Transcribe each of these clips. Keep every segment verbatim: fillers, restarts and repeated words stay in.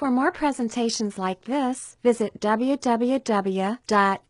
For more presentations like this, visit w w w dot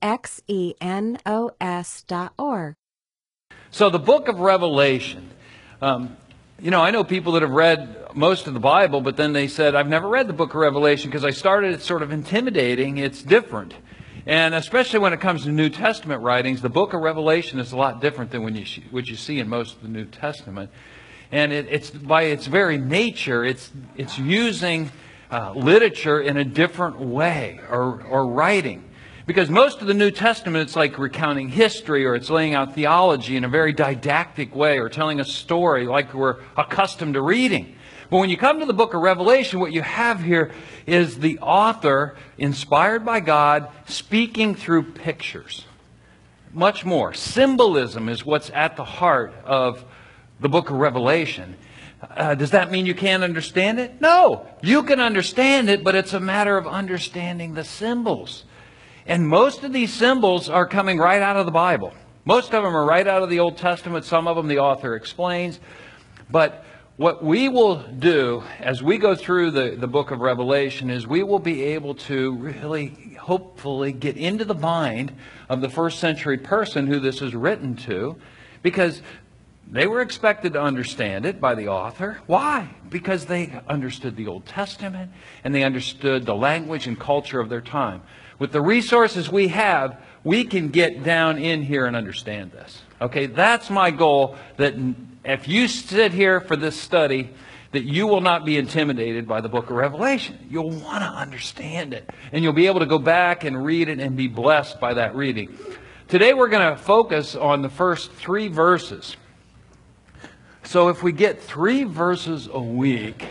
xenos dot org. So the book of Revelation, um, you know, I know people that have read most of the Bible, but then they said, I've never read the book of Revelation because I started it sort of intimidating. It's different. And especially when it comes to New Testament writings, the book of Revelation is a lot different than when you, what you see in most of the New Testament. And it, it's by its very nature, it's, it's using uh, literature in a different way, or, or writing. Because most of the New Testament, it's like recounting history, or it's laying out theology in a very didactic way, or telling a story like we're accustomed to reading. But when you come to the book of Revelation, what you have here is the author, inspired by God, speaking through pictures. Much more. Symbolism is what's at the heart of the book of Revelation. Uh, does that mean you can't understand it? No. You can understand it, but it's a matter of understanding the symbols. And most of these symbols are coming right out of the Bible. Most of them are right out of the Old Testament. Some of them the author explains. But what we will do as we go through the, the book of Revelation is we will be able to really, hopefully, get into the mind of the first century person who this is written to, because they were expected to understand it by the author. Why? Because they understood the Old Testament and they understood the language and culture of their time. With the resources we have, we can get down in here and understand this. Okay, that's my goal, that if you sit here for this study, that you will not be intimidated by the book of Revelation. You'll want to understand it. And you'll be able to go back and read it and be blessed by that reading. Today we're going to focus on the first three verses. So if we get three verses a week,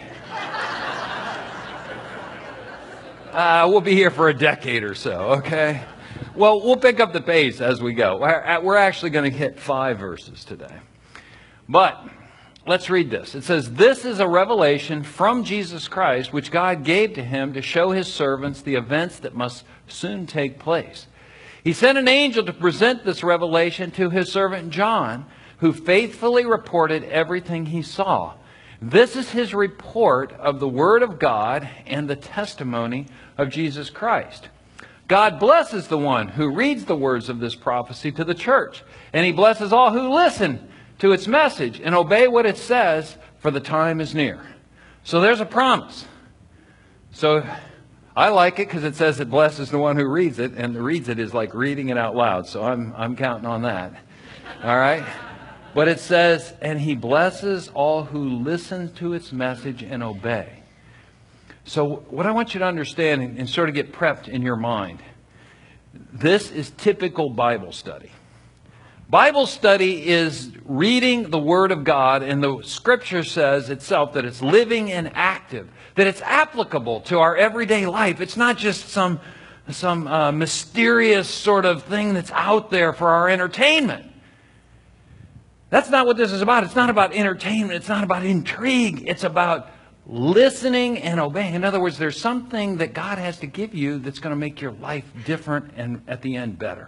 uh, we'll be here for a decade or so, okay? Well, we'll pick up the pace as we go. We're actually going to hit five verses today. But let's read this. It says, "This is a revelation from Jesus Christ, which God gave to him to show his servants the events that must soon take place. He sent an angel to present this revelation to his servant John, who faithfully reported everything he saw. This is his report of the Word of God and the testimony of Jesus Christ. God blesses the one who reads the words of this prophecy to the church, and he blesses all who listen to its message and obey what it says, for the time is near." So there's a promise. So I like it because it says it blesses the one who reads it, and the reads it is like reading it out loud. So I'm, I'm counting on that. All right? But it says, and he blesses all who listen to its message and obey. So what I want you to understand and, and sort of get prepped in your mind, this is typical Bible study. Bible study is reading the Word of God, and the Scripture says itself that it's living and active, that it's applicable to our everyday life. It's not just some, some uh, mysterious sort of thing that's out there for our entertainment. That's not what this is about. It's not about entertainment. It's not about intrigue. It's about listening and obeying. In other words, there's something that God has to give you that's going to make your life different and at the end better.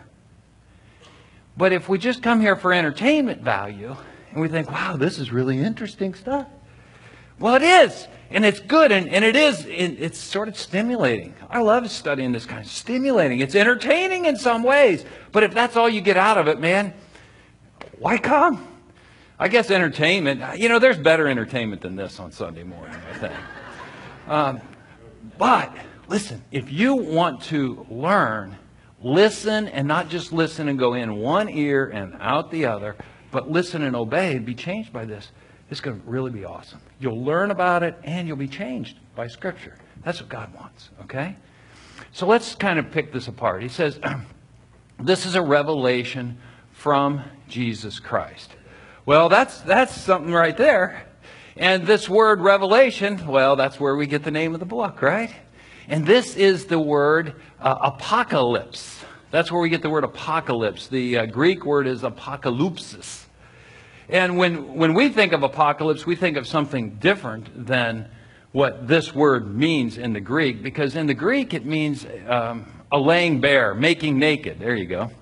But if we just come here for entertainment value and we think, wow, this is really interesting stuff. Well, it is. And it's good. And, and it is. It's sort of stimulating. I love studying this kind of stimulating. It's entertaining in some ways. But if that's all you get out of it, man, why come? I guess entertainment, you know, there's better entertainment than this on Sunday morning, I think. Um, but, listen, if you want to learn, listen, and not just listen and go in one ear and out the other, but listen and obey and be changed by this. It's going to really be awesome. You'll learn about it and you'll be changed by Scripture. That's what God wants, okay? So let's kind of pick this apart. He says, this is a revelation from Jesus Christ. Well, that's that's something right there. And this word revelation, well, that's where we get the name of the book, right? And this is the word uh, apocalypse. That's where we get the word apocalypse. The uh, Greek word is apokalypsis. And when, when we think of apocalypse, we think of something different than what this word means in the Greek. Because in the Greek, it means um, a laying bare, making naked. There you go.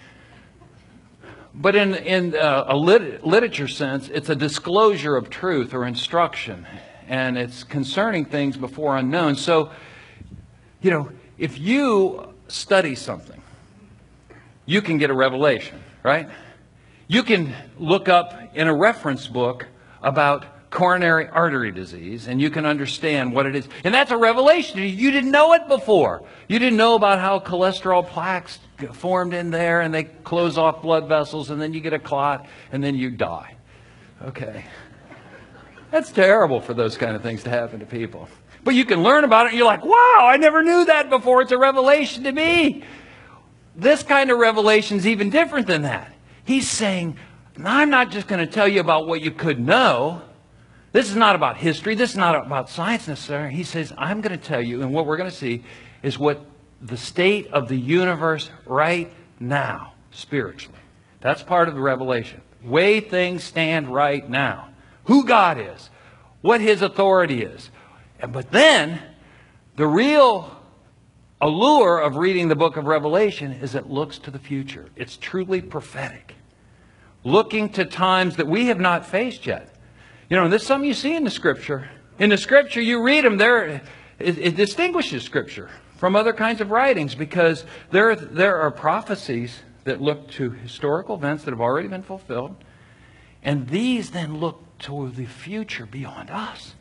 But in, in uh, a lit- literature sense, it's a disclosure of truth or instruction. and it's concerning things before unknown. So, you know, if you study something, you can get a revelation, right? You can look up in a reference book about coronary artery disease, and you can understand what it is. And that's a revelation. You didn't know it before. You didn't know about how cholesterol plaques formed in there, and they close off blood vessels, and then you get a clot, and then you die. Okay. That's terrible for those kind of things to happen to people. But you can learn about it, and you're like, wow, I never knew that before. It's a revelation to me. This kind of revelation is even different than that. He's saying, I'm not just going to tell you about what you could know. This is not about history. This is not about science necessarily. He says, I'm going to tell you, and what we're going to see is what the state of the universe right now, spiritually. That's part of the revelation. Way things stand right now. Who God is. What His authority is. But then, the real allure of reading the book of Revelation is it looks to the future. It's truly prophetic. Looking to times that we have not faced yet. You know, this is something you see in the Scripture. In the Scripture, you read them, there, it, it distinguishes Scripture from other kinds of writings because there, there are prophecies that look to historical events that have already been fulfilled. And these then look to the future beyond us.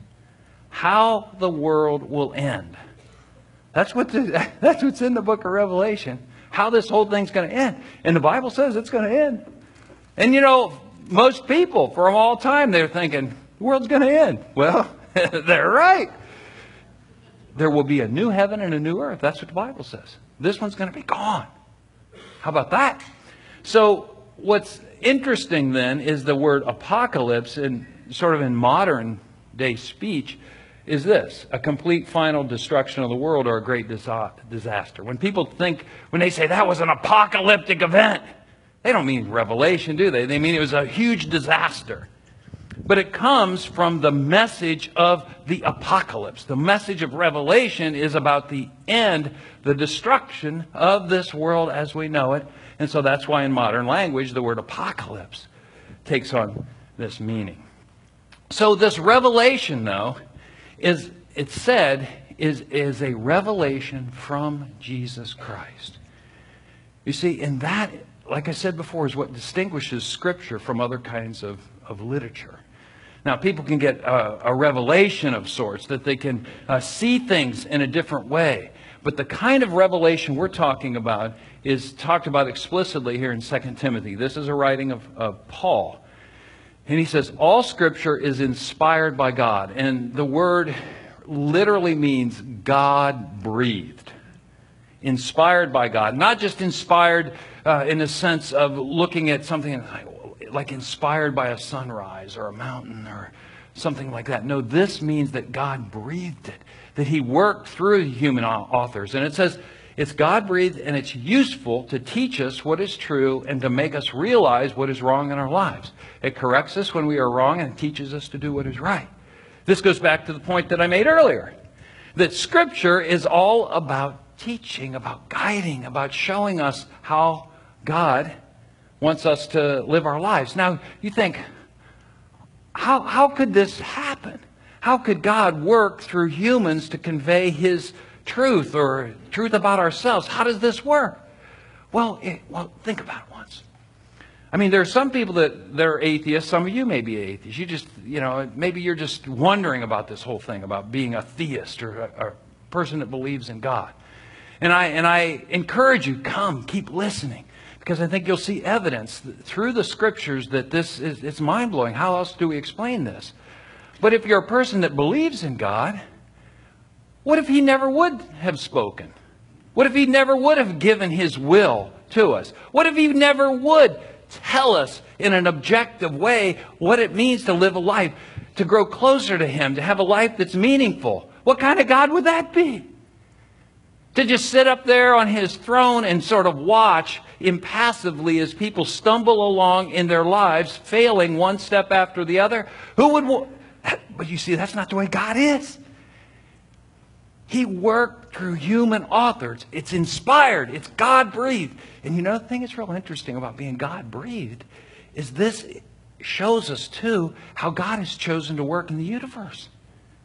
How the world will end. That's, what the, that's what's in the book of Revelation. How this whole thing's going to end. And the Bible says it's going to end. And you know, most people from all time, they're thinking, the world's going to end. Well, they're right. There will be a new heaven and a new earth. That's what the Bible says. This one's going to be gone. How about that? So what's interesting then is the word apocalypse, in sort of in modern day speech, is this: a complete final destruction of the world or a great disa- disaster. When people think, when they say that was an apocalyptic event, they don't mean Revelation, do they? They mean it was a huge disaster. But it comes from the message of the apocalypse. The message of Revelation is about the end, the destruction of this world as we know it. And so that's why in modern language the word apocalypse takes on this meaning. So this revelation, though, is, it's said, is, is a revelation from Jesus Christ. You see, and that, like I said before, is what distinguishes Scripture from other kinds of, of literature. Now, people can get a, a revelation of sorts, that they can uh, see things in a different way. But the kind of revelation we're talking about is talked about explicitly here in Second Timothy. This is a writing of, of Paul. And he says, all Scripture is inspired by God. And the word literally means God-breathed. Inspired by God. Not just inspired uh, in the sense of looking at something like, like inspired by a sunrise or a mountain or something like that. No, this means that God breathed it. That He worked through human authors. And it says it's God-breathed and it's useful to teach us what is true and to make us realize what is wrong in our lives. It corrects us when we are wrong and it teaches us to do what is right. This goes back to the point that I made earlier. That Scripture is all about teaching, about guiding, about showing us how God wants us to live our lives. Now, you think, how, how could this happen? How could God work through humans to convey His truth or truth about ourselves? How does this work? Well, it, well, think about it once. I mean, there are some people that they're atheists. Some of you may be atheists. You just, you know, maybe you're just wondering about this whole thing, about being a theist or a, a person that believes in God. And I, and I encourage you, come, keep listening. Because I think you'll see evidence through the Scriptures that this is, it's mind-blowing. How else do we explain this? But if you're a person that believes in God, what if He never would have spoken? What if He never would have given His will to us? What if He never would tell us in an objective way what it means to live a life, to grow closer to Him, to have a life that's meaningful? What kind of God would that be? To just sit up there on His throne and sort of watch impassively as people stumble along in their lives, failing one step after the other? Who would... But you see, that's not the way God is. He worked through human authors. It's inspired. It's God-breathed. And you know, the thing that's real interesting about being God-breathed is this shows us, too, how God has chosen to work in the universe.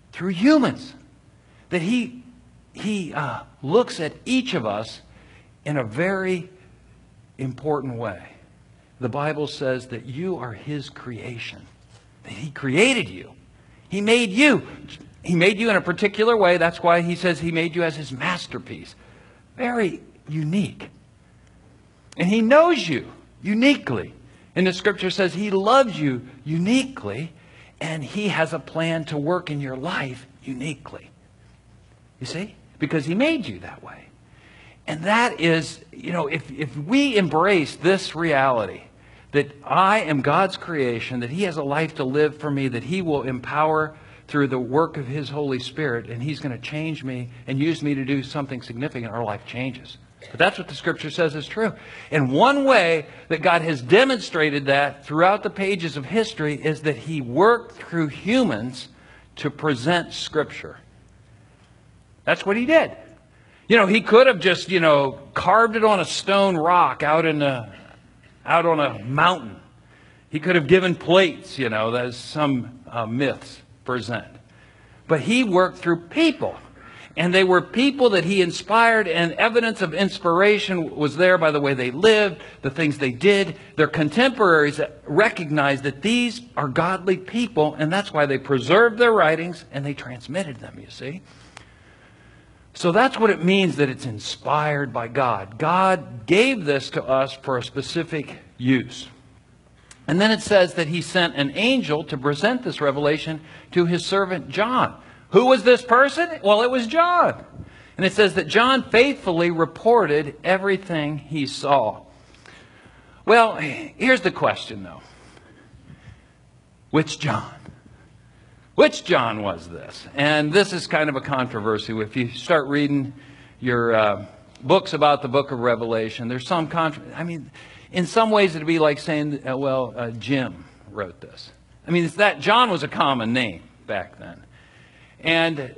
through humans. That he, he uh, looks at each of us in a very important way. The Bible says that you are His creation. That He created you. He made you. He made you in a particular way. That's why He says He made you as His masterpiece. Very unique. And He knows you uniquely. And the Scripture says He loves you uniquely. And He has a plan to work in your life uniquely. You see? Because He made you that way. And that is, you know, if, if we embrace this reality, that I am God's creation, that He has a life to live for me, that He will empower through the work of His Holy Spirit, and He's going to change me and use me to do something significant, our life changes. But that's what the Scripture says is true. And one way that God has demonstrated that throughout the pages of history is that He worked through humans to present Scripture. That's what He did. You know, He could have just, you know, carved it on a stone rock out in a, out on a mountain. He could have given plates, you know, as some uh, myths present. But He worked through people. And they were people that He inspired, and evidence of inspiration was there by the way they lived, the things they did. Their contemporaries recognized that these are godly people, and that's why they preserved their writings and they transmitted them, you see. So that's what it means that it's inspired by God. God gave this to us for a specific use. And then it says that He sent an angel to present this revelation to His servant John. Who was this person? Well, it was John. And it says that John faithfully reported everything he saw. Well, here's the question, though. Which John? Which John was this? And this is kind of a controversy. If you start reading your uh, books about the book of Revelation, there's some controversy. I mean, in some ways it'd be like saying, uh, well, uh, Jim wrote this. I mean, it's that John was a common name back then. And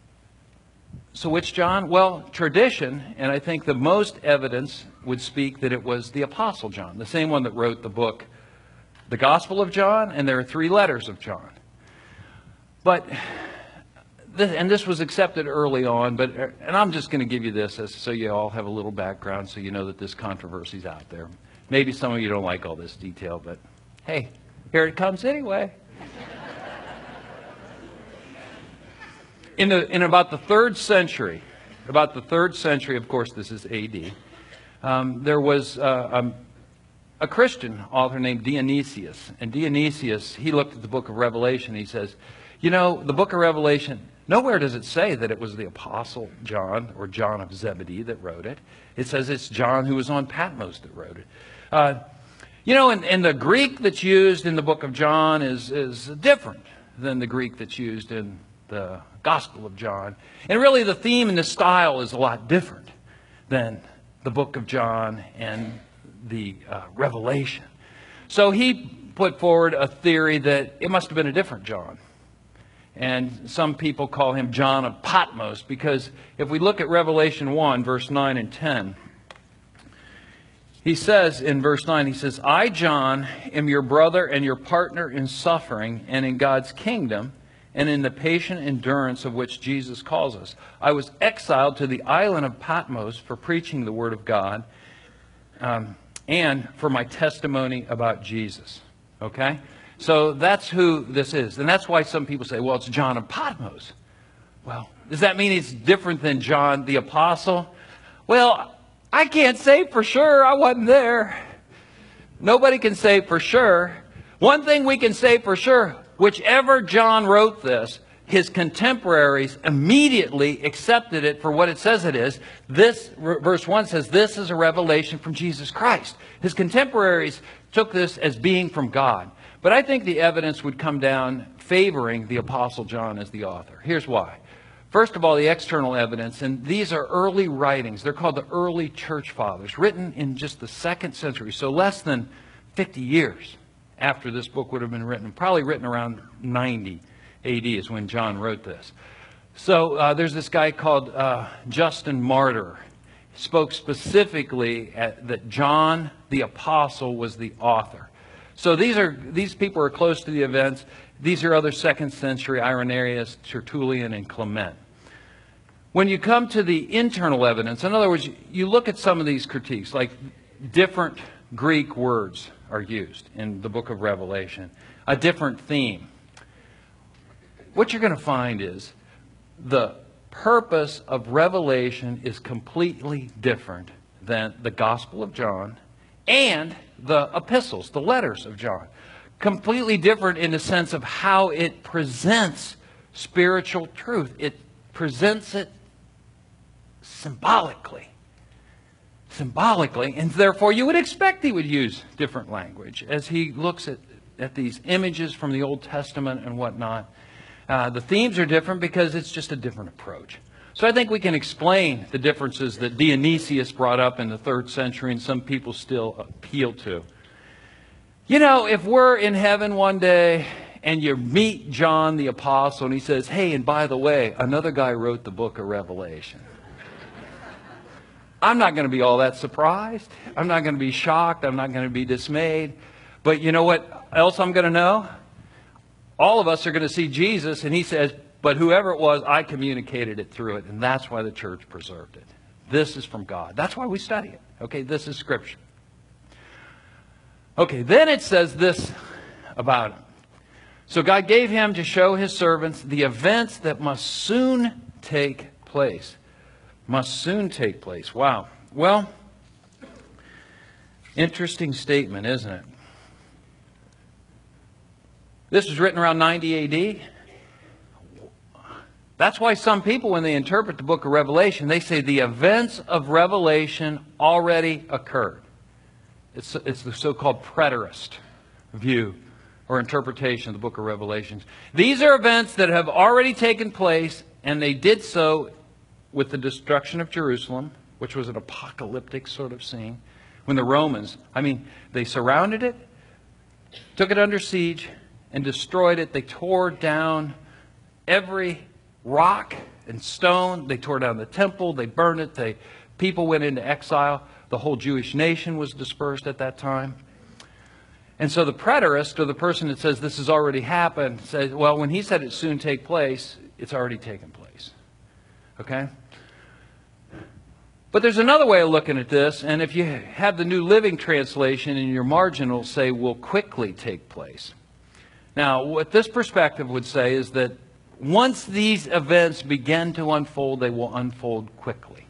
so which John? Well, tradition, and I think the most evidence would speak that it was the Apostle John, the same one that wrote the book, the Gospel of John, and there are three letters of John. But, this, and this was accepted early on, but, and I'm just going to give you this as, so you all have a little background so you know that this controversy is out there. Maybe some of you don't like all this detail, but hey, here it comes anyway. In, the, in about the third century, about the third century, of course this is A D, um, there was uh, um, a Christian author named Dionysius. And Dionysius, he looked at the book of Revelation, he says, you know, the book of Revelation, nowhere does it say that it was the Apostle John or John of Zebedee that wrote it. It says it's John who was on Patmos that wrote it. Uh, you know, and, and the Greek that's used in the book of John is, is different than the Greek that's used in the Gospel of John. And really the theme and the style is a lot different than the book of John and the uh, Revelation. So he put forward a theory that it must have been a different John. And some people call him John of Patmos, because if we look at Revelation one, verse nine and ten, he says in verse nine, he says, I, John, am your brother and your partner in suffering and in God's kingdom and in the patient endurance of which Jesus calls us. I was exiled to the island of Patmos for preaching the word of God um, and for my testimony about Jesus. Okay? So that's who this is. And that's why some people say, well, it's John of Patmos. Well, does that mean it's different than John the Apostle? Well, I can't say for sure. I wasn't there. Nobody can say for sure. One thing we can say for sure, whichever John wrote this, his contemporaries immediately accepted it for what it says it is. This, verse one says, this is a revelation from Jesus Christ. His contemporaries took this as being from God. But I think the evidence would come down favoring the Apostle John as the author. Here's why. First of all, the external evidence, and these are early writings. They're called the early church fathers, written in just the second century, so less than fifty years after this book would have been written. Probably written around ninety A D is when John wrote this. So uh, there's this guy called uh, Justin Martyr. He spoke specifically at, that John the Apostle was the author. So these are these people are close to the events. These are other second century: Irenaeus, Tertullian, and Clement. When you come to the internal evidence, in other words, you look at some of these critiques, like different Greek words are used in the book of Revelation, a different theme. What you're going to find is the purpose of Revelation is completely different than the Gospel of John and the epistles, the letters of John. Completely different in the sense of how it presents spiritual truth. It presents it symbolically. Symbolically. And therefore you would expect he would use different language as he looks at, at these images from the Old Testament and whatnot. Uh, the themes are different because it's just a different approach. So I think we can explain the differences that Dionysius brought up in the third century and some people still appeal to. You know, if we're in heaven one day and you meet John the Apostle and he says, hey, and by the way, another guy wrote the book of Revelation. I'm not going to be all that surprised. I'm not going to be shocked. I'm not going to be dismayed. But you know what else I'm going to know? All of us are going to see Jesus, and he says, but whoever it was, I communicated it through it, and that's why the church preserved it. This is from God. That's why we study it. Okay, this is Scripture. Okay, then it says this about him. So God gave him to show his servants the events that must soon take place. Must soon take place. Wow. Well, interesting statement, isn't it? This was written around ninety A D. That's why some people, when they interpret the book of Revelation, they say the events of Revelation already occurred. It's, it's the so-called preterist view or interpretation of the book of Revelation. These are events that have already taken place, and they did so with the destruction of Jerusalem, which was an apocalyptic sort of scene. When the Romans, I mean, they surrounded it, took it under siege, and destroyed it. They tore down every rock and stone. They tore down the temple. They burned it. They, people went into exile. The whole Jewish nation was dispersed at that time. And so the preterist, or the person that says this has already happened, says, well, when he said it soon take place, it's already taken place. Okay? But there's another way of looking at this, and if you have the New Living Translation in your margin, it'll say will quickly take place. Now, what this perspective would say is that once these events begin to unfold, they will unfold quickly.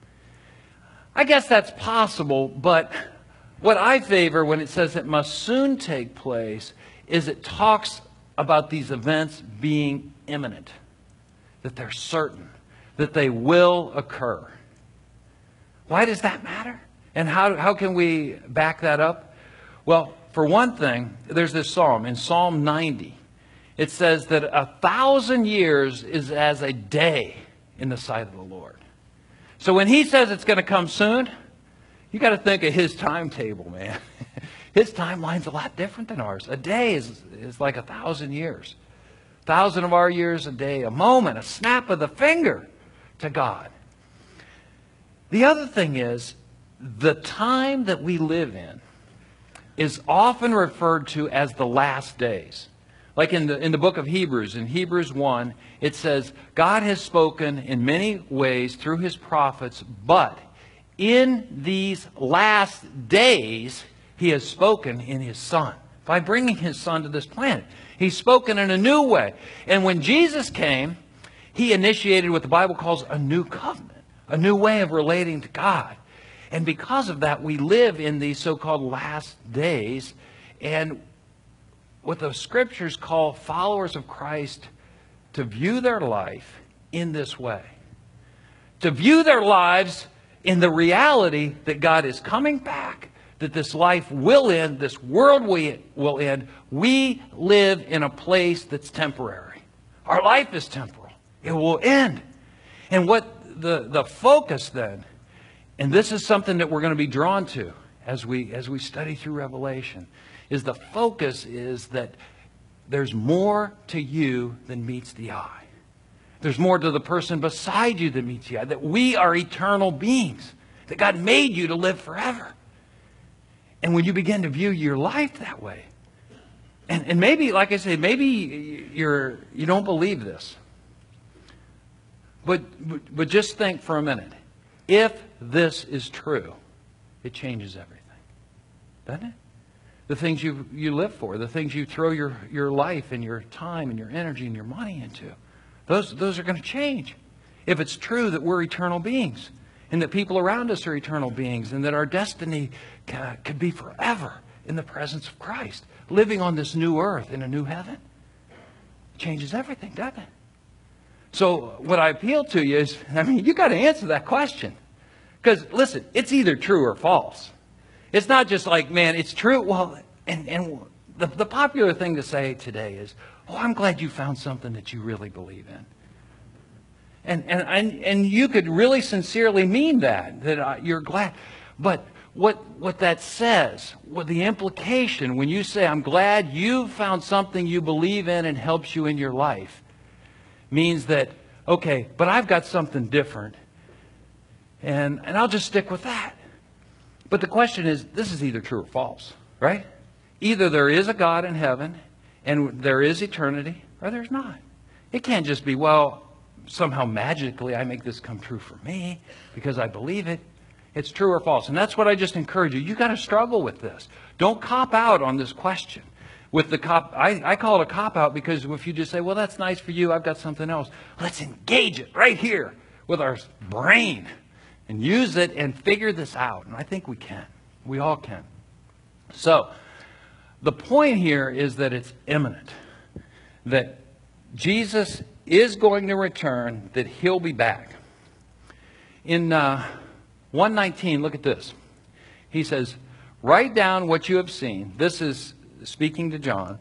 I guess that's possible, but what I favor when it says it must soon take place is it talks about these events being imminent, that they're certain, that they will occur. Why does that matter? And how, how can we back that up? Well, for one thing, there's this psalm. In Psalm ninety, it says that a thousand years is as a day in the sight of the Lord. So when he says it's going to come soon, you got to think of his timetable, man. His timeline's a lot different than ours. A day is, is like a thousand years. A thousand of our years a day, a moment, a snap of the finger to God. The other thing is, the time that we live in is often referred to as the last days. Like in the, in the book of Hebrews, in Hebrews one, it says, God has spoken in many ways through his prophets, but in these last days, he has spoken in his Son. By bringing his Son to this planet. He's spoken in a new way. And when Jesus came, he initiated what the Bible calls a new covenant. A new way of relating to God. And because of that, we live in these so-called last days. And what the Scriptures call followers of Christ to view their life in this way. To view their lives in the reality that God is coming back, that this life will end, this world will end. We live in a place that's temporary. Our life is temporal. It will end. And what the, the focus then, and this is something that we're going to be drawn to as we, as we study through Revelation, is the focus is that there's more to you than meets the eye. There's more to the person beside you than meets the eye. That we are eternal beings. That God made you to live forever. And when you begin to view your life that way, And, and maybe, like I say, maybe you're, you don't believe this. But, but, but just think for a minute. If this is true, it changes everything. Doesn't it? The things you, you live for, the things you throw your, your life and your time and your energy and your money into, those, those are going to change. If it's true that we're eternal beings and that people around us are eternal beings and that our destiny can, could be forever in the presence of Christ, living on this new earth in a new heaven, it changes everything, doesn't it? So what I appeal to you is, I mean, you got to answer that question. Because, listen, it's either true or false. It's not just like, man, it's true. Well, and, and the, the popular thing to say today is, oh, I'm glad you found something that you really believe in. And, and, and, and you could really sincerely mean that, that uh, you're glad. But what, what that says, what the implication when you say, I'm glad you found something you believe in and helps you in your life, means that, okay, but I've got something different. And, and I'll just stick with that. But the question is, this is either true or false, right? Either there is a God in heaven and there is eternity, or there's not. It can't just be, well, somehow magically I make this come true for me because I believe it. It's true or false. And that's what I just encourage you. You got to struggle with this. Don't cop out on this question. With the cop, I, I call it a cop-out because if you just say, well, that's nice for you, I've got something else. Let's engage it right here with our brain and use it and figure this out. And I think we can. We all can. So the point here is that it's imminent. That Jesus is going to return, that He'll be back. In uh, one nineteen, look at this. He says, write down what you have seen. This is speaking to John,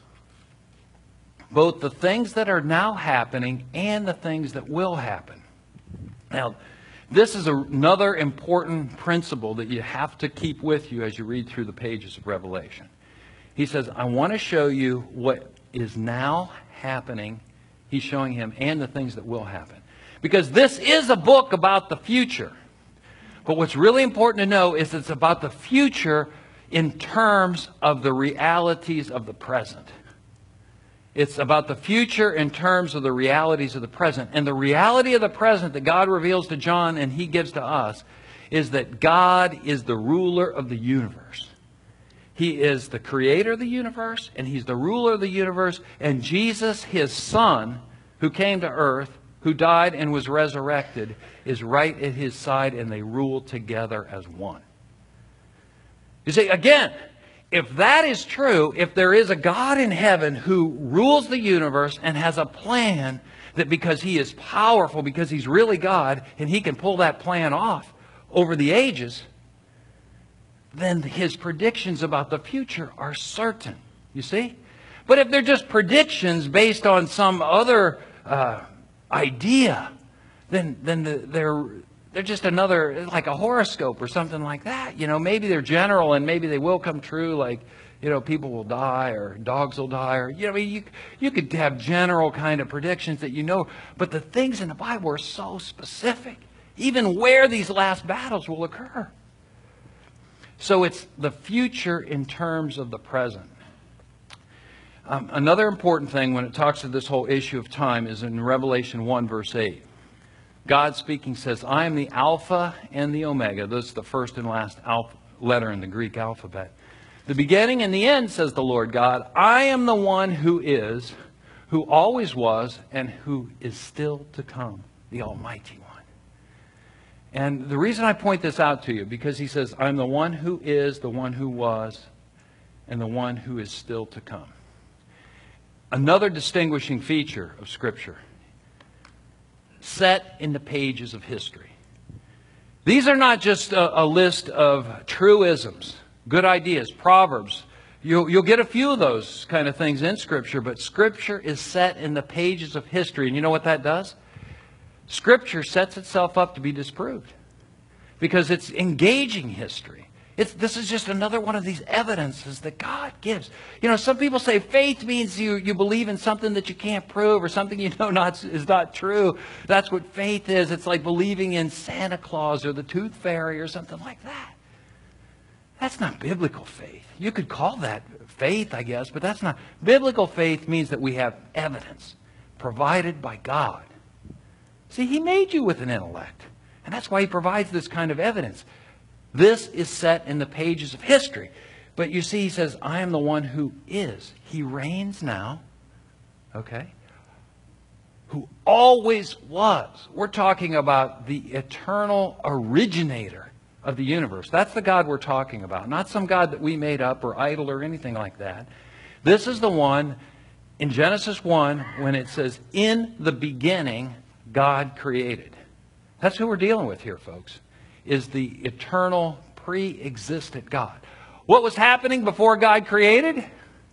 both the things that are now happening and the things that will happen. Now, this is another important principle that you have to keep with you as you read through the pages of Revelation. He says, I want to show you what is now happening. He's showing him and the things that will happen. Because this is a book about the future. But what's really important to know is it's about the future in terms of the realities of the present. It's about the future in terms of the realities of the present. And the reality of the present that God reveals to John and He gives to us is that God is the ruler of the universe. He is the creator of the universe and He's the ruler of the universe. And Jesus, His Son, who came to earth, who died and was resurrected, is right at His side and they rule together as one. You see, again, if that is true, if there is a God in heaven who rules the universe and has a plan that because He is powerful, because He's really God, and He can pull that plan off over the ages, then His predictions about the future are certain. You see? But if they're just predictions based on some other uh, idea, then, then the, they're... They're just another, like a horoscope or something like that. You know, maybe they're general and maybe they will come true, like, you know, people will die or dogs will die. Or, you know, you, you could have general kind of predictions that you know. But the things in the Bible are so specific, even where these last battles will occur. So it's the future in terms of the present. Um, another important thing when it talks to this whole issue of time is in Revelation one, verse eight. God speaking says, I am the Alpha and the Omega. This is the first and last alpha letter in the Greek alphabet. The beginning and the end, says the Lord God. I am the one who is, who always was, and who is still to come, the Almighty One. And the reason I point this out to you, because He says, I'm the one who is, the one who was, and the one who is still to come. Another distinguishing feature of Scripture, set in the pages of history. These are not just a, a list of truisms, good ideas, proverbs. You'll, you'll get a few of those kind of things in Scripture, but Scripture is set in the pages of history. And you know what that does? Scripture sets itself up to be disproved because it's engaging history. It's, this is just another one of these evidences that God gives. You know, some people say faith means you, you believe in something that you can't prove or something you know not, is not true. That's what faith is. It's like believing in Santa Claus or the Tooth Fairy or something like that. That's not biblical faith. You could call that faith, I guess, but that's not. Biblical faith means that we have evidence provided by God. See, He made you with an intellect. And that's why He provides this kind of evidence. This is set in the pages of history. But you see, He says, I am the one who is. He reigns now. Okay? Who always was. We're talking about the eternal originator of the universe. That's the God we're talking about. Not some God that we made up or idol or anything like that. This is the one in Genesis one when it says, in the beginning, God created. That's who we're dealing with here, folks. Is the eternal, pre-existent God. What was happening before God created?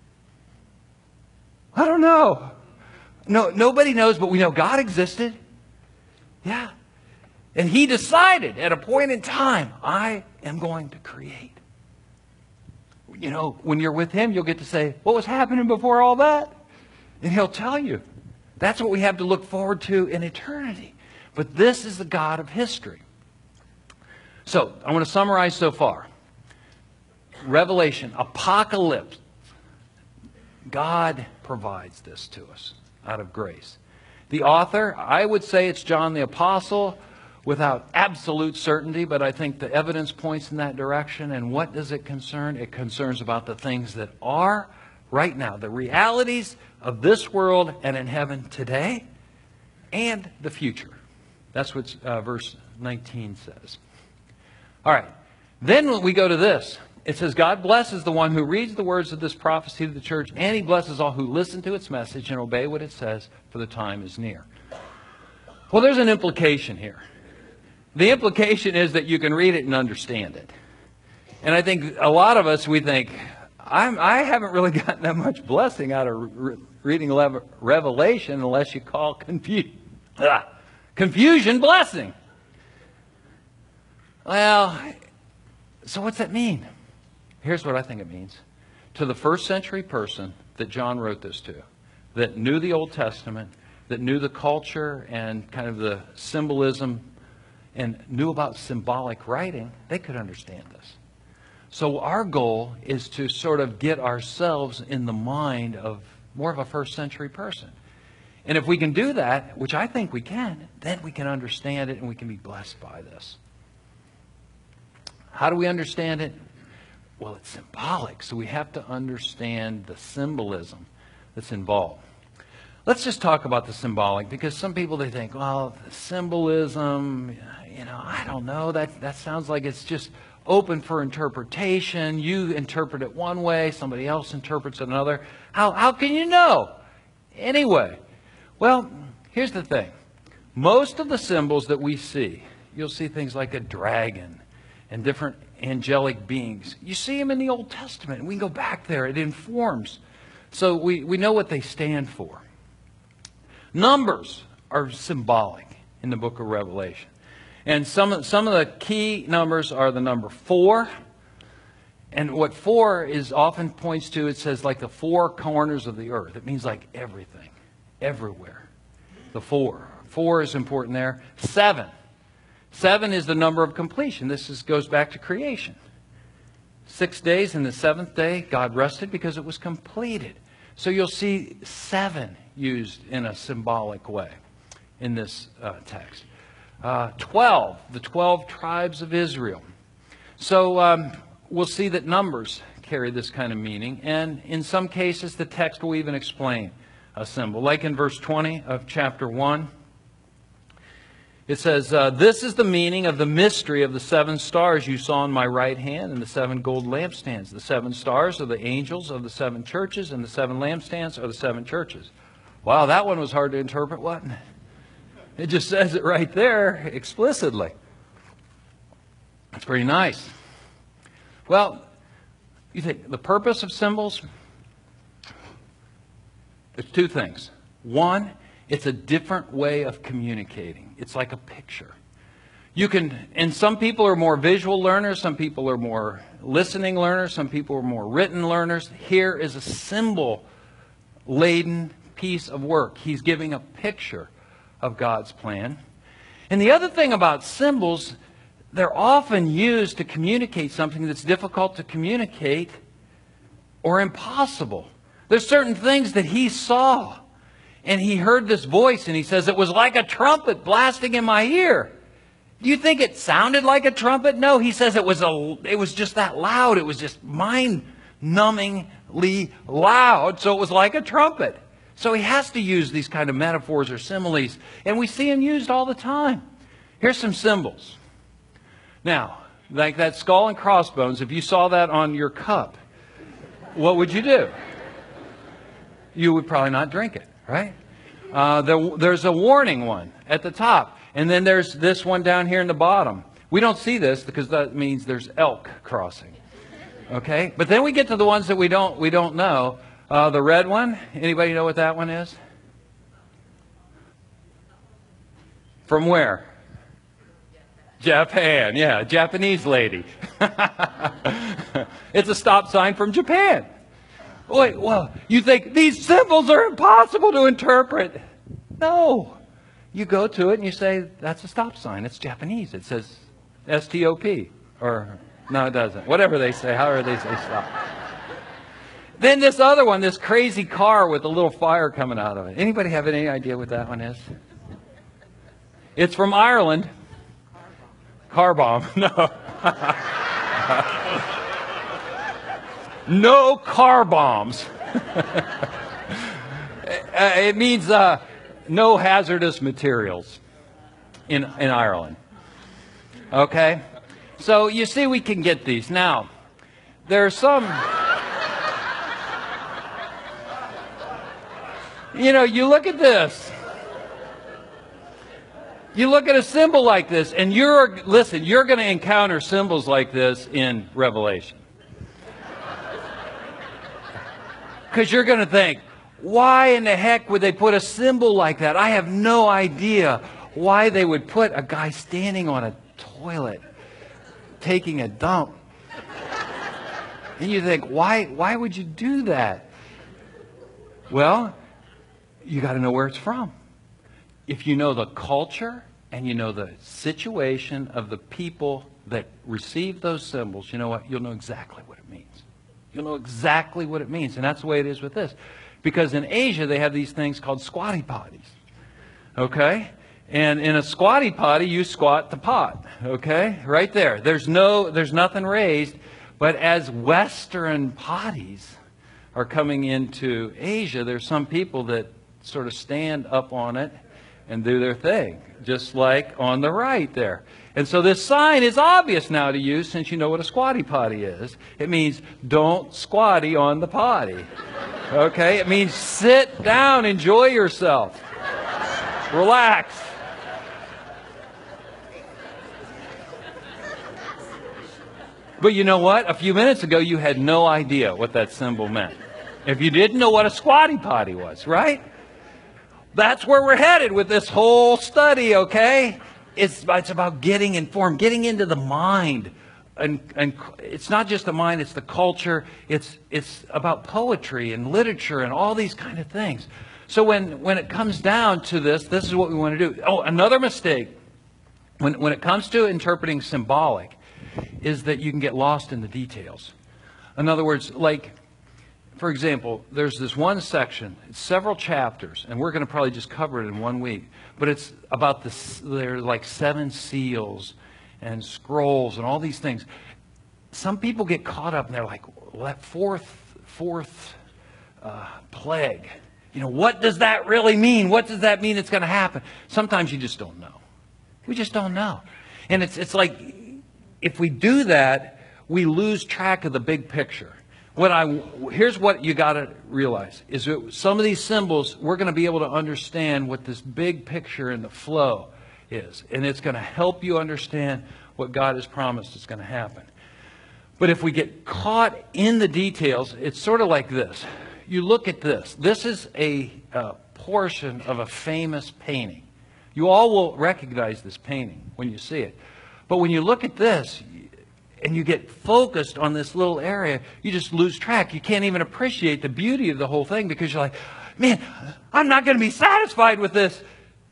I don't know. No, nobody knows, but we know God existed. Yeah. And He decided at a point in time, I am going to create. You know, when you're with Him, you'll get to say, what was happening before all that? And He'll tell you. That's what we have to look forward to in eternity. But this is the God of history. So, I want to summarize so far. Revelation, apocalypse. God provides this to us out of grace. The author, I would say it's John the Apostle, without absolute certainty, but I think the evidence points in that direction. And what does it concern? It concerns about the things that are right now, the realities of this world and in heaven today and the future. That's what uh, verse nineteen says. All right. Then when we go to this, it says, God blesses the one who reads the words of this prophecy to the church, and He blesses all who listen to its message and obey what it says, for the time is near. Well, there's an implication here. The implication is that you can read it and understand it. And I think a lot of us, we think, I'm, I haven't really gotten that much blessing out of re- reading Le- Revelation unless you call confu- ah, confusion blessing. Well, so what's that mean? Here's what I think it means. To the first century person that John wrote this to, that knew the Old Testament, that knew the culture and kind of the symbolism and knew about symbolic writing, they could understand this. So our goal is to sort of get ourselves in the mind of more of a first century person. And if we can do that, which I think we can, then we can understand it and we can be blessed by this. How do we understand it? Well, it's symbolic, so we have to understand the symbolism that's involved. Let's just talk about the symbolic, because some people, they think, well, the symbolism, you know, I don't know, that, that sounds like it's just open for interpretation. You interpret it one way, somebody else interprets it another. How, how can you know? Anyway, well, here's the thing. Most of the symbols that we see, you'll see things like a dragon and different angelic beings. You see them in the Old Testament. We can go back there. It informs. So we, we know what they stand for. Numbers are symbolic in the book of Revelation. And some, some of the key numbers are the number four. And what four is often points to, it says like the four corners of the earth. It means like everything, everywhere. The four. Four is important there. Seven. Seven is the number of completion. This is, goes back to creation. Six days, and the seventh day, God rested because it was completed. So you'll see seven used in a symbolic way in this uh, text. Uh, twelve, the twelve tribes of Israel. So um, we'll see that numbers carry this kind of meaning. And in some cases, the text will even explain a symbol. Like in verse twenty of chapter one. It says, uh, this is the meaning of the mystery of the seven stars you saw in my right hand and the seven gold lampstands. The seven stars are the angels of the seven churches, and the seven lampstands are the seven churches. Wow, that one was hard to interpret, wasn't it? It just says it right there explicitly. That's pretty nice. Well, you think the purpose of symbols? There's two things. One, it's a different way of communicating. It's like a picture. You can, and some people are more visual learners, some people are more listening learners, some people are more written learners. Here is a symbol-laden piece of work. He's giving a picture of God's plan. And the other thing about symbols, they're often used to communicate something that's difficult to communicate or impossible. There's certain things that he saw, and he heard this voice, and he says, it was like a trumpet blasting in my ear. Do you think it sounded like a trumpet? No, he says it was a, it was just that loud. It was just mind-numbingly loud, so it was like a trumpet. So he has to use these kind of metaphors or similes, and we see them used all the time. Here's some symbols. Now, like that skull and crossbones, if you saw that on your cup, what would you do? You would probably not drink it, right? Uh, there, there's a warning one at the top. And then there's this one down here in the bottom. We don't see this because that means there's elk crossing. Okay? But then we get to the ones that we don't we don't know. Uh, the red one, anybody know what that one is? From where? Japan. Yeah, Japanese lady. It's a stop sign from Japan. Wait, well, you think these symbols are impossible to interpret? No. You go to it and you say, that's a stop sign. It's Japanese. It says S T O P. Or, no, it doesn't. Whatever they say, however they say stop. Then this other one, this crazy car with a little fire coming out of it. Anybody have any idea what that one is? It's from Ireland. Car bomb. No. No car bombs. It means... Uh, no hazardous materials in, in Ireland. Okay? So you see we can get these. Now, there are some... You know, you look at this. You look at a symbol like this, and you're, listen, you're going to encounter symbols like this in Revelation. Because you're going to think, why in the heck would they put a symbol like that? I have no idea why they would put a guy standing on a toilet taking a dump. And you think, why, why would you do that? Well, you got to know where it's from. If you know the culture and you know the situation of the people that receive those symbols, you know what? You'll know exactly what it means. You'll know exactly what it means. And that's the way it is with this. Because in Asia, they have these things called squatty potties. Okay? And in a squatty potty, you squat the pot. Okay? Right there. There's no, there's nothing raised. But as Western potties are coming into Asia, there's some people that sort of stand up on it and do their thing. Just like on the right there. And so this sign is obvious now to you since you know what a squatty potty is. It means don't squatty on the potty. Okay? It means sit down, enjoy yourself. Relax. But you know what? A few minutes ago, you had no idea what that symbol meant. If you didn't know what a squatty potty was, right? That's where we're headed with this whole study, okay? It's, it's about getting informed, getting into the mind. And, and it's not just the mind, it's the culture. It's, it's about poetry and literature and all these kind of things. So when, when it comes down to this, this is what we want to do. Oh, another mistake. When, when it comes to interpreting symbolic, is that you can get lost in the details. In other words, like, for example, there's this one section, it's several chapters, and we're going to probably just cover it in one week. But it's about this, there are like seven seals and scrolls and all these things. Some people get caught up and they're like, well, that fourth, fourth uh, plague, you know, what does that really mean? What does that mean it's going to happen? Sometimes you just don't know. We just don't know. And it's, it's like, if we do that, we lose track of the big picture. What I, here's what you got to realize, is that some of these symbols, we're going to be able to understand what this big picture and the flow is. And it's going to help you understand what God has promised is going to happen. But if we get caught in the details, it's sort of like this. You look at this. This is a, a portion of a famous painting. You all will recognize this painting when you see it. But when you look at this and you get focused on this little area, you just lose track. You can't even appreciate the beauty of the whole thing because you're like, man, I'm not going to be satisfied with this.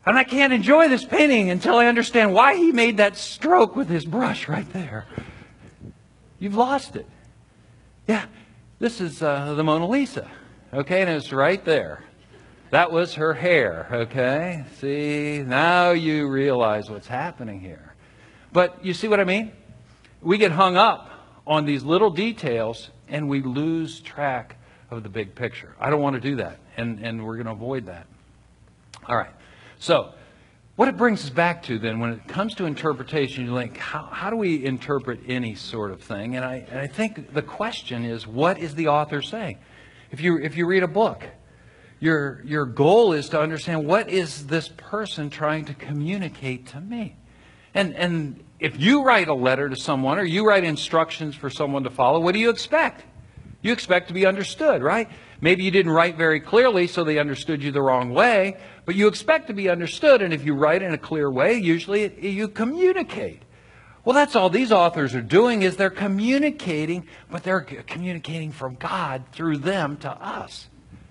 And I can't enjoy this painting until I understand why he made that stroke with his brush right there. You've lost it. Yeah, this is uh, the Mona Lisa. Okay, and it's right there. That was her hair, okay? See, now you realize what's happening here. But you see what I mean? We get hung up on these little details and we lose track of the big picture. I don't want to do that, and, and we're going to avoid that. All right. So what it brings us back to then, when it comes to interpretation, you think, how, how do we interpret any sort of thing? And I, and I think the question is, what is the author saying? If you, if you read a book, your, your goal is to understand, what is this person trying to communicate to me? And, and if you write a letter to someone or you write instructions for someone to follow, what do you expect? You expect to be understood, right? Maybe you didn't write very clearly, so they understood you the wrong way, but you expect to be understood, and if you write in a clear way, usually it, you communicate. Well, that's all these authors are doing, is they're communicating, but they're communicating from God through them to us.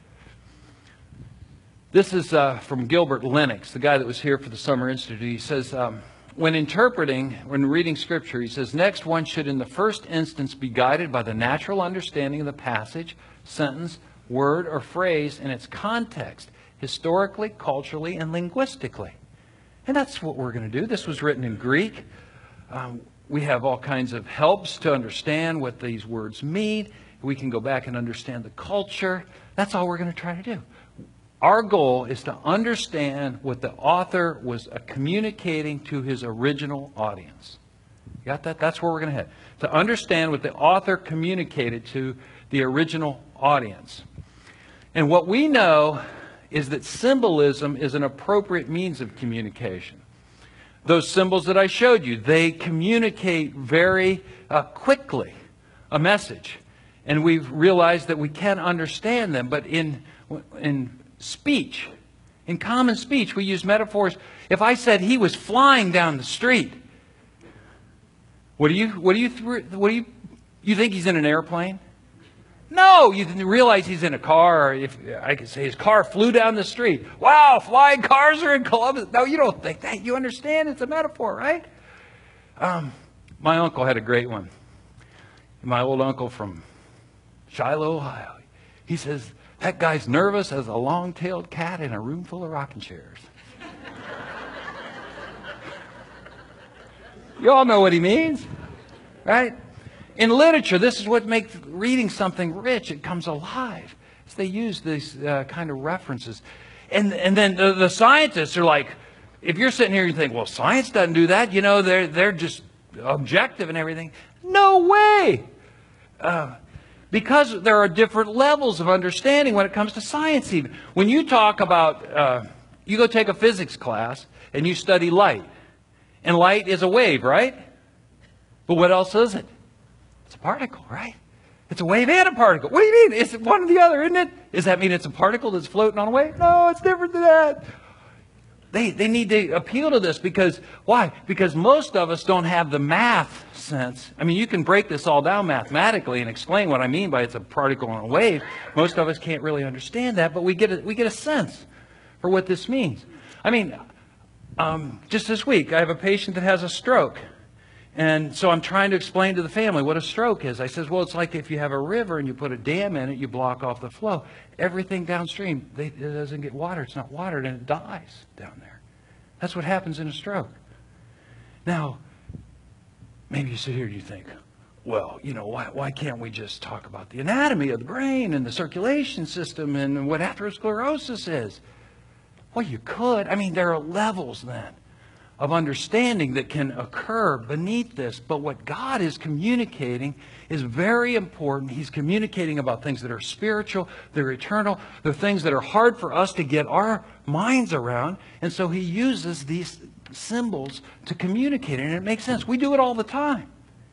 This is uh, from Gilbert Lennox, the guy that was here for the Summer Institute. He says, um, when interpreting, when reading Scripture, he says, next one should in the first instance be guided by the natural understanding of the passage, sentence, word, or phrase in its context, historically, culturally, and linguistically. And that's what we're going to do. This was written in Greek. Um, we have all kinds of helps to understand what these words mean. We can go back and understand the culture. That's all we're going to try to do. Our goal is to understand what the author was uh, communicating to his original audience. You got that? That's where we're going to head. To understand what the author communicated to the original audience. And what we know is that symbolism is an appropriate means of communication. Those symbols that I showed you, they communicate very uh, quickly a message. And we've realized that we can understand them, but in, in speech, in common speech, we use metaphors. If I said he was flying down the street, what do you, what do you, what do you, you think he's in an airplane? No, you realize he's in a car. Or if I could say his car flew down the street. Wow, flying cars are in Columbus. No, you don't think that. You understand it's a metaphor, right? Um, my uncle had a great one. My old uncle from Shiloh, Ohio. He says, that guy's nervous as a long-tailed cat in a room full of rocking chairs. You all know what he means, right? In literature, this is what makes reading something rich. It comes alive. So they use these uh, kind of references. And, and then the, the scientists are like, if you're sitting here and you think, well, science doesn't do that. You know, they're, they're just objective and everything. No way. Uh, because there are different levels of understanding when it comes to science even. When you talk about, uh, you go take a physics class and you study light. And light is a wave, right? But what else is it? It's a particle, right? It's a wave and a particle. What do you mean? It's one or the other, isn't it? Does that mean it's a particle that's floating on a wave? No, it's different than that. They, they need to appeal to this because, why? Because most of us don't have the math sense. I mean, you can break this all down mathematically and explain what I mean by it's a particle on a wave. Most of us can't really understand that, but we get a, we get a sense for what this means. I mean, um, just this week, I have a patient that has a stroke. And so I'm trying to explain to the family what a stroke is. I says, well, it's like if you have a river and you put a dam in it, you block off the flow. Everything downstream, they, it doesn't get water. It's not watered and it dies down there. That's what happens in a stroke. Now, maybe you sit here and you think, well, you know, why, why can't we just talk about the anatomy of the brain and the circulation system and what atherosclerosis is? Well, you could. I mean, there are levels then of understanding that can occur beneath this. But what God is communicating is very important. He's communicating about things that are spiritual, they're eternal, they're things that are hard for us to get our minds around. And so He uses these symbols to communicate. And it makes sense. We do it all the time.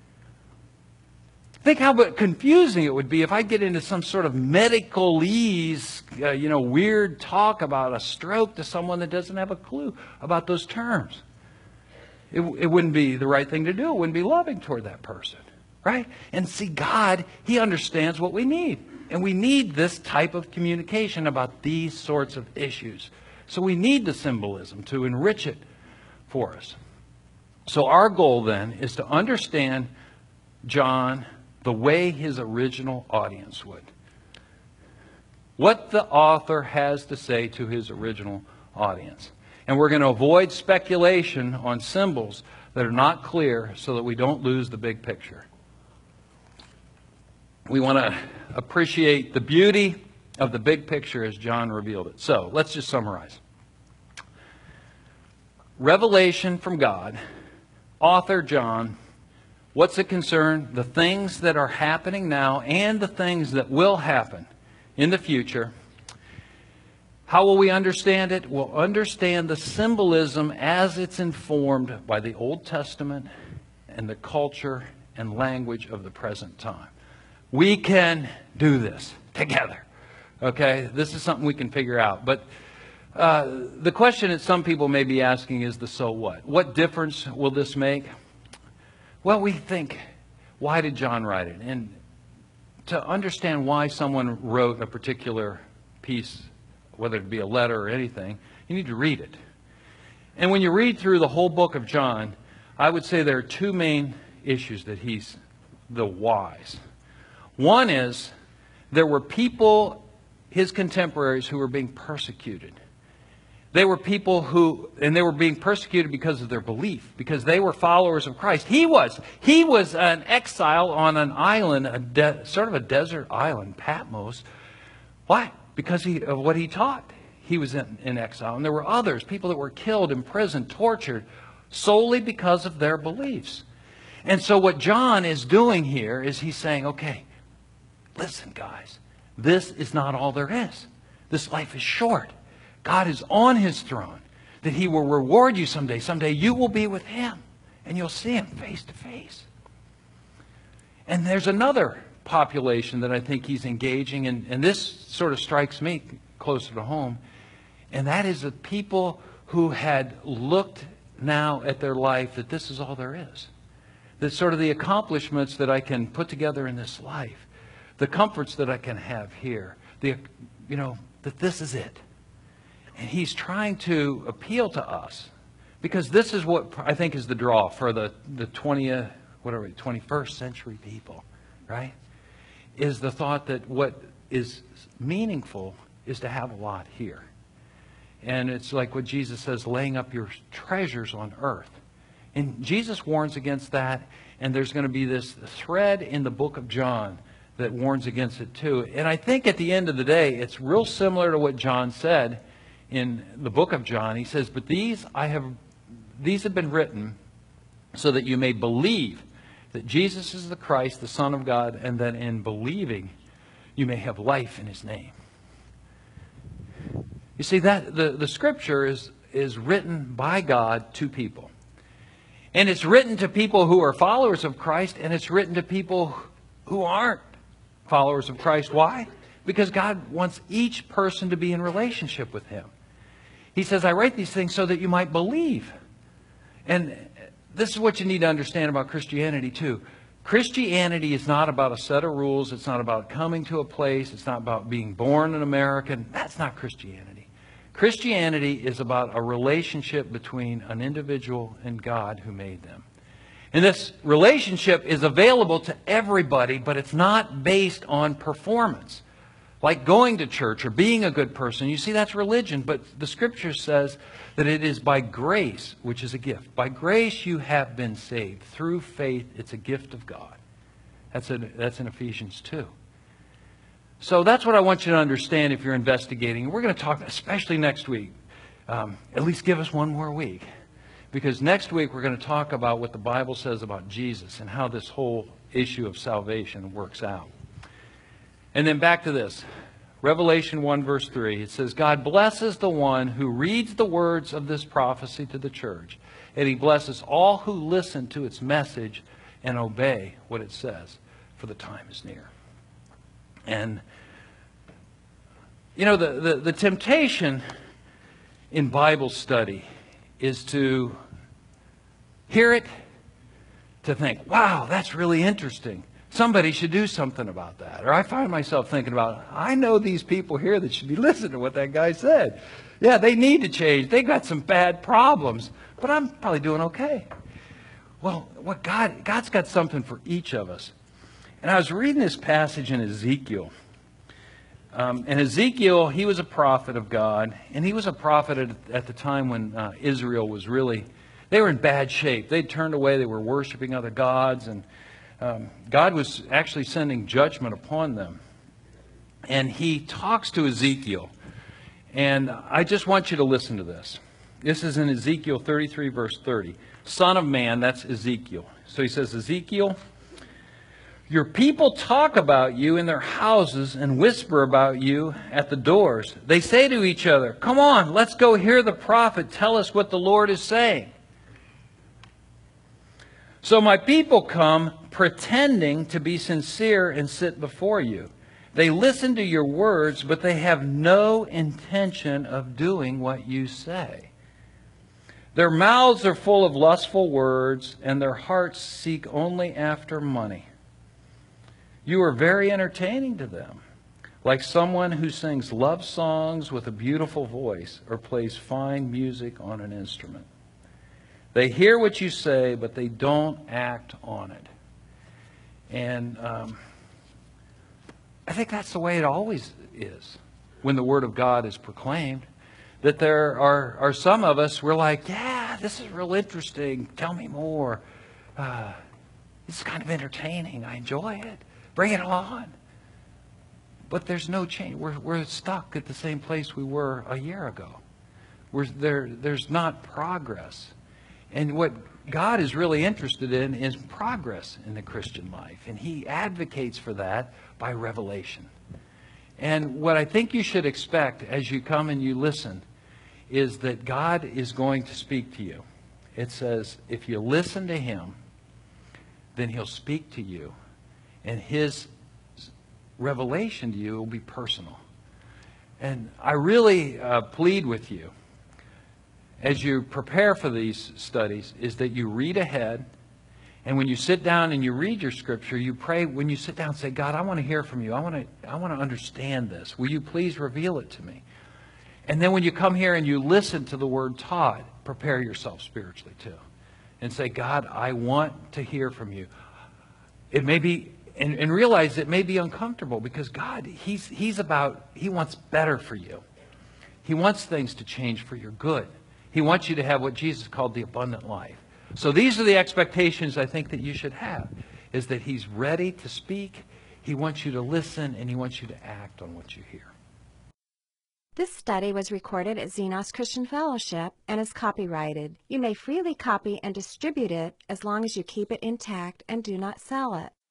Think how confusing it would be if I get into some sort of medicalese, uh, you know, weird talk about a stroke to someone that doesn't have a clue about those terms. It, it wouldn't be the right thing to do. It wouldn't be loving toward that person, right? And see, God, He understands what we need. And we need this type of communication about these sorts of issues So we need the symbolism to enrich it for us. So our goal then is to understand John the way his original audience would. What the author has to say to his original audience. And we're going to avoid speculation on symbols that are not clear so that we don't lose the big picture. We want to appreciate the beauty of the big picture as John revealed it. So let's just summarize. Revelation from God, author John. What's it concern? The things that are happening now and the things that will happen in the future. How will we understand it? We'll understand the symbolism as it's informed by the Old Testament and the culture and language of the present time. We can do this together. Okay? This is something we can figure out. But uh, the question that some people may be asking is the so what? What difference will this make? Well, we think, why did John write it? And to understand why someone wrote a particular piece, whether it be a letter or anything, you need to read it. And when you read through the whole book of John, I would say there are two main issues that he's the whys. One is there were people, his contemporaries, who were being persecuted. They were people who, and they were being persecuted because of their belief, because they were followers of Christ. He was. He was an exile on an island, a de- sort of a desert island, Patmos. Why? Because he, of what he taught. He was in, in exile. And there were others, people that were killed, imprisoned, tortured, solely because of their beliefs. And so what John is doing here is he's saying, okay, listen, guys, this is not all there is. This life is short. God is on his throne, that he will reward you someday. Someday you will be with him, and you'll see him face to face. And there's another population that I think he's engaging in, and this sort of strikes me closer to home, and that is the people who had looked now at their life that this is all there is. That sort of the accomplishments that I can put together in this life, the comforts that I can have here, the, you know, that this is it. And he's trying to appeal to us, because this is what I think is the draw for the, the twentieth, what are we, twenty-first century people, right? Is the thought that what is meaningful is to have a lot here. And it's like what Jesus says, laying up your treasures on earth. And Jesus warns against that, and there's going to be this thread in the book of John that warns against it too. And I think at the end of the day, it's real similar to what John said in the book of John. He says, but these I have, these have been written so that you may believe that Jesus is the Christ, the Son of God, and that in believing you may have life in his name. You see, that the, the scripture is, is written by God to people. And it's written to people who are followers of Christ, and it's written to people who aren't followers of Christ. Why? Because God wants each person to be in relationship with him. He says, I write these things so that you might believe. And this is what you need to understand about Christianity too. Christianity is not about a set of rules. It's not about coming to a place. It's not about being born an American. That's not Christianity. Christianity is about a relationship between an individual and God who made them. And this relationship is available to everybody, but it's not based on performance. Like going to church or being a good person. You see, that's religion. But the scripture says that it is by grace, which is a gift. By grace you have been saved. Through faith, it's a gift of God. That's in, that's in Ephesians two. So that's what I want you to understand if you're investigating. We're going to talk, especially next week. Um, at least give us one more week. Because next week we're going to talk about what the Bible says about Jesus and how this whole issue of salvation works out. And then back to this. Revelation one verse three. It says, God blesses the one who reads the words of this prophecy to the church. And he blesses all who listen to its message and obey what it says. For the time is near. And, you know, the, the, the temptation in Bible study is to hear it, to think, wow, that's really interesting. somebody should do something about that. Or I find myself thinking about, I know these people here that should be listening to what that guy said. Yeah, they need to change. They got some bad problems, but I'm probably doing okay. Well, what God, God's got something for each of us. And I was reading this passage in Ezekiel. Um, and Ezekiel, he was a prophet of God, and he was a prophet at, at the time when uh, Israel was really, they were in bad shape. They'd turned away, they were worshiping other gods, and um, God was actually sending judgment upon them. And he talks to Ezekiel, and I just want you to listen to this. This is in Ezekiel thirty-three, verse thirty. Son of man, that's Ezekiel. So he says, Ezekiel, your people talk about you in their houses and whisper about you at the doors. They say to each other, come on, let's go hear the prophet tell us what the Lord is saying. So my people come pretending to be sincere and sit before you. They listen to your words, but they have no intention of doing what you say. Their mouths are full of lustful words, and their hearts seek only after money. You are very entertaining to them, like someone who sings love songs with a beautiful voice or plays fine music on an instrument. They hear what you say, but they don't act on it. And um, I think that's the way it always is when the Word of God is proclaimed. That there are, are some of us, we're like, yeah, this is real interesting. Tell me more. Uh, this is kind of entertaining. I enjoy it. Bring it on. But there's no change. We're, we're stuck at the same place we were a year ago. We're there, there's not progress. And what God is really interested in is progress in the Christian life. And He advocates for that by revelation. And what I think you should expect as you come and you listen is that God is going to speak to you. It says, if you listen to Him, then He'll speak to you. And His revelation to you will be personal. And I really uh, plead with you, as you prepare for these studies, is that you read ahead. And when you sit down and you read your scripture, you pray. When you sit down, say, God, I want to hear from you. I want to, I want to understand this. Will you please reveal it to me? And then when you come here and you listen to the word taught, prepare yourself spiritually too. And say, God, I want to hear from you. It may be, and, and realize it may be uncomfortable because God, He's He's about, He wants better for you. He wants things to change for your good. He wants you to have what Jesus called the abundant life. So these are the expectations I think that you should have, is that He's ready to speak. He wants you to listen, and He wants you to act on what you hear. This study was recorded at Xenos Christian Fellowship and is copyrighted. You may freely copy and distribute it as long as you keep it intact and do not sell it.